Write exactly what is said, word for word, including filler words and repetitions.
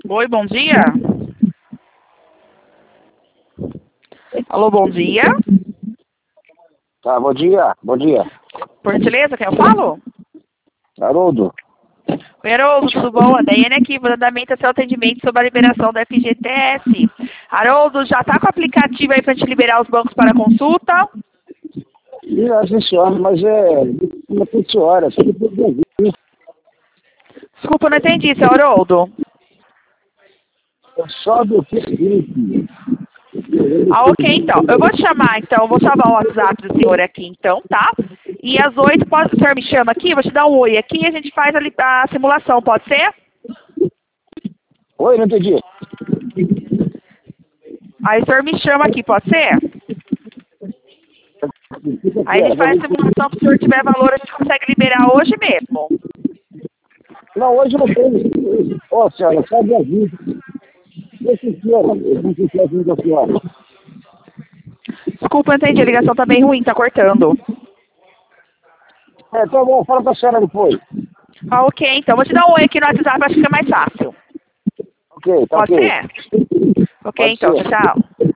Oi, bom dia. Alô, bom dia. Tá, bom dia, bom dia. Por gentileza, quem eu falo? Haroldo. Oi, Haroldo, tudo bom? A Daiane aqui, por andamento a seu atendimento sobre a liberação da F G T S. Haroldo, já tá com o aplicativo aí pra te liberar os bancos para consulta? Já funciona, mas é. Não funciona, só depois do Brasil. Desculpa, eu não entendi, seu Haroldo. É só do seguinte. Ah, ok, então. Eu vou te chamar, então. Eu vou chamar o WhatsApp do senhor aqui, então, tá? E às oito, pode, o senhor me chama aqui, vou te dar um oi aqui e a gente faz a, li- a simulação, pode ser? Oi, não entendi. Aí o senhor me chama aqui, pode ser? Aí a gente faz a simulação, se o senhor tiver valor, a gente consegue liberar hoje mesmo. Não, hoje não tem. Ó, senhora, só de aviso. Deixa aqui, ó. Eu não sei se é aviso da senhora. Desculpa, eu entendi, a ligação tá bem ruim, tá cortando. É, tá bom, fala pra senhora depois. Ah, ok, então. Vou te dar um oi aqui no WhatsApp, acho que é mais fácil. Ok, tá Pode ok. ser? Ok, Pode então. ser. Tchau, tchau.